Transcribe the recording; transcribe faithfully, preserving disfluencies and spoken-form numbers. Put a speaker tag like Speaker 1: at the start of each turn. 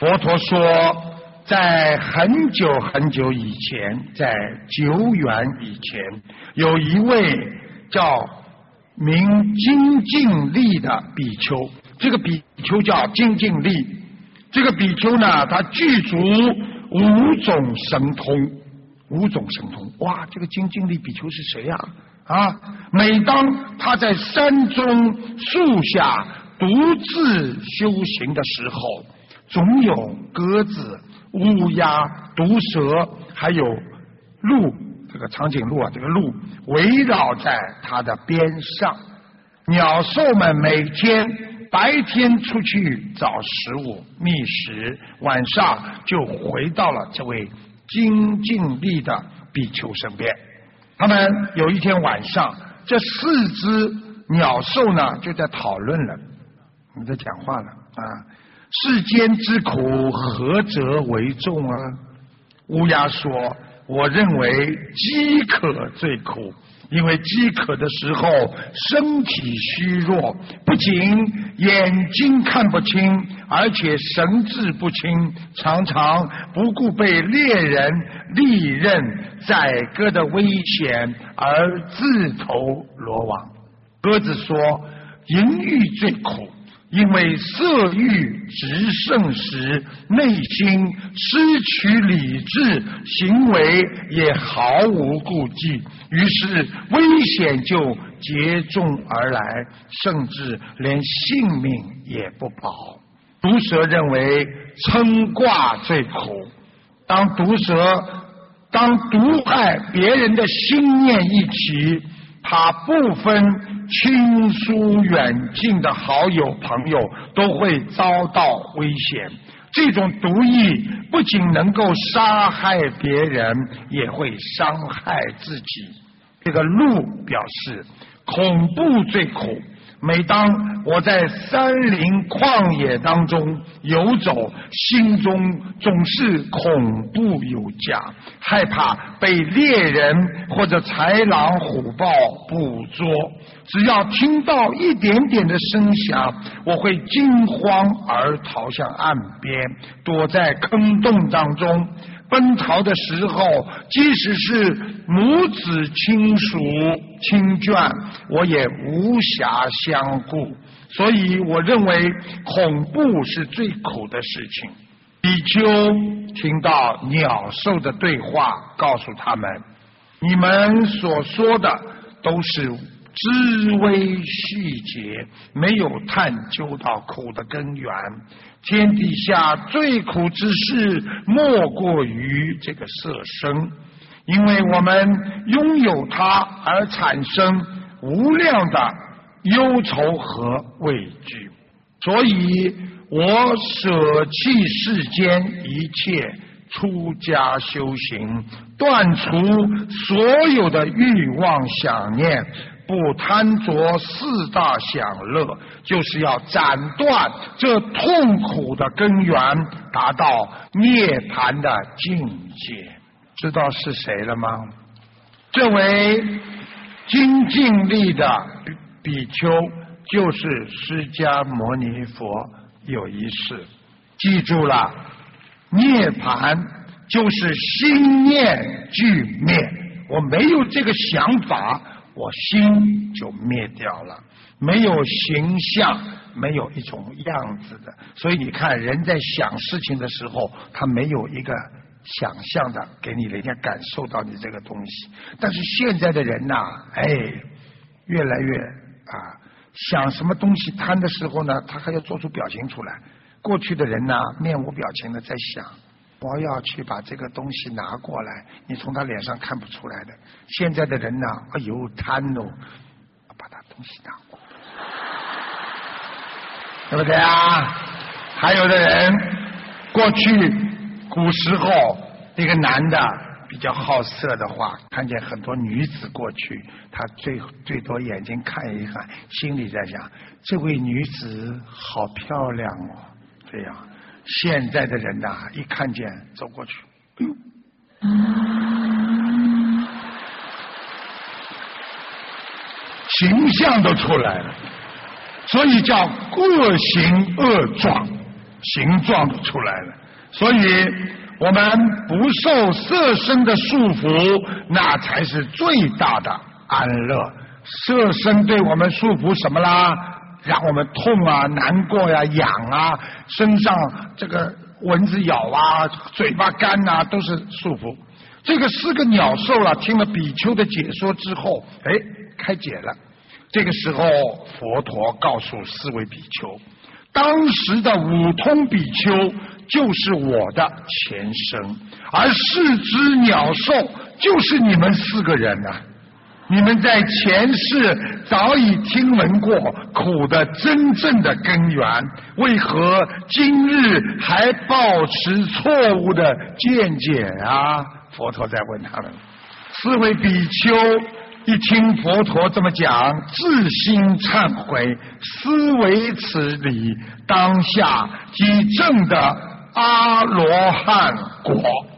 Speaker 1: 佛陀说，在很久很久以前，在久远以前，有一位叫名精进力的比丘，这个比丘叫精进力。这个比丘呢，他具足五种神通，五种神通。哇，这个精进力比丘是谁呀？啊，每当他在山中树下独自修行的时候，总有鸽子、乌鸦、毒蛇，还有鹿，这个长颈鹿啊，这个鹿围绕在他的边上。鸟兽们每天白天出去找食物觅食，晚上就回到了这位精进力的比丘身边。他们有一天晚上，这四只鸟兽呢就在讨论了，你在讲话了啊！世间之苦，何则为重啊？乌鸦说：“我认为饥渴最苦，因为饥渴的时候身体虚弱，不仅眼睛看不清，而且神志不清，常常不顾被猎人利刃宰割的危险而自投罗网。”鸽子说：“淫欲最苦，因为色欲直盛时，内心失去理智，行为也毫无顾忌，于是危险就接踵而来，甚至连性命也不保。”毒蛇认为嗔卦最苦，当毒蛇当毒害别人的心念一起，他不分亲疏远近的好友朋友都会遭到危险。这种毒液不仅能够杀害别人，也会伤害自己。这个鹿表示恐怖最苦，每当我在山林旷野当中游走，心中总是恐怖有加，害怕被猎人或者豺狼虎豹捕捉。只要听到一点点的声响，我会惊慌而逃向岸边，躲在坑洞当中。奔逃的时候，即使是母子亲属亲眷，我也无暇相顾。所以我认为恐怖是最苦的事情。比丘听到鸟兽的对话，告诉他们：你们所说的都是枝微细节，没有探究到苦的根源。天底下最苦之事，莫过于这个色身，因为我们拥有它而产生无量的忧愁和畏惧。所以我舍弃世间一切，出家修行，断除所有的欲望想念，不贪着四大享乐，就是要斩断这痛苦的根源，达到涅槃的境界。知道是谁了吗？这位精进力的比丘就是释迦牟尼佛。有一事记住了，涅槃就是心念俱灭，我没有这个想法，我心就灭掉了，没有形象，没有一种样子的。所以你看，人在想事情的时候，他没有一个想象的给你人家感受到你这个东西。但是现在的人呐、啊，哎，越来越啊，想什么东西贪的时候呢，他还要做出表情出来。过去的人呐、啊，面无表情的在想，我要去把这个东西拿过来，你从他脸上看不出来的。现在的人呐、啊，哎呦贪哦，把他东西拿过来，对不对啊？还有的人，过去古时候那个男的比较好色的话，看见很多女子过去，他最最多眼睛看一看，心里在想，这位女子好漂亮哦。这样，现在的人呐、啊，一看见走过去，哎呦，形象都出来了，所以叫恶行恶状。 形状都出来了。所以我们不受色身的束缚，那才是最大的安乐。色身对我们束缚什么啦？让我们痛啊、难过呀、痒啊，身上这个蚊子咬啊、嘴巴干啊，都是束缚。这个四个鸟兽啊，听了比丘的解说之后，哎，开解了。这个时候，佛陀告诉四位比丘，当时的五通比丘就是我的前生，而四只鸟兽就是你们四个人呐、啊。你们在前世早已听闻过苦的真正的根源，为何今日还抱持错误的见解啊？佛陀在问他们。四位比丘一听佛陀这么讲，自心忏悔，思维此理，当下即证得阿罗汉果。